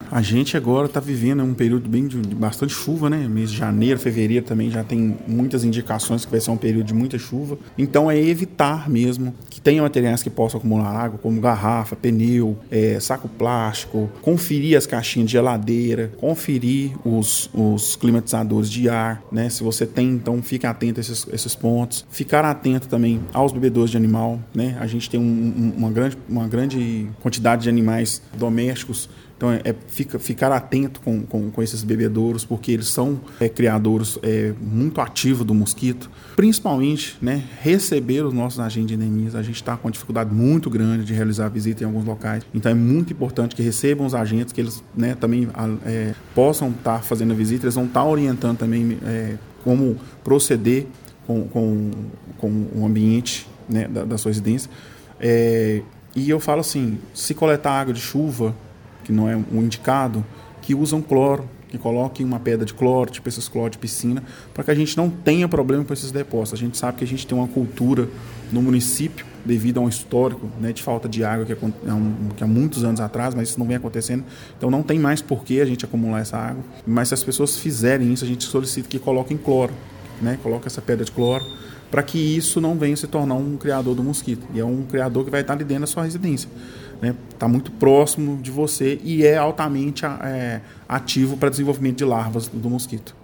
A gente agora está vivendo um período de bastante chuva, né? Mês de janeiro, fevereiro também já tem muitas indicações que vai ser um período de muita chuva. Então é evitar mesmo que tenha materiais que possam acumular água, como garrafa, pneu, saco plástico, conferir as caixinhas de geladeira, conferir os climatizadores de ar, né? Se você tem, então fique atento a esses pontos. Ficar atento também aos bebedouros de animal, né? A gente tem uma grande quantidade de animais domésticos. Então, ficar atento com esses bebedouros, porque eles são criadouros muito ativos do mosquito. Principalmente, né, receber os nossos agentes de endemias. A gente está com uma dificuldade muito grande de realizar visita em alguns locais. Então, é muito importante que recebam os agentes, que eles, né, também possam estar fazendo a visita. Eles vão estar orientando também como proceder com o ambiente, né, da sua residência. E eu falo assim, se coletar água de chuva, que não é um indicado, que usam cloro, que coloquem uma pedra de cloro, tipo esses cloro de piscina, para que a gente não tenha problema com esses depósitos. A gente sabe que a gente tem uma cultura no município, devido a um histórico, né, de falta de água que há muitos anos atrás, mas isso não vem acontecendo. Então não tem mais por que a gente acumular essa água. Mas se as pessoas fizerem isso, a gente solicita que coloquem cloro, né, coloquem essa pedra de cloro, para que isso não venha se tornar um criador do mosquito. E é um criador que vai estar ali dentro da sua residência. Está muito próximo de você e é altamente ativo para desenvolvimento de larvas do mosquito.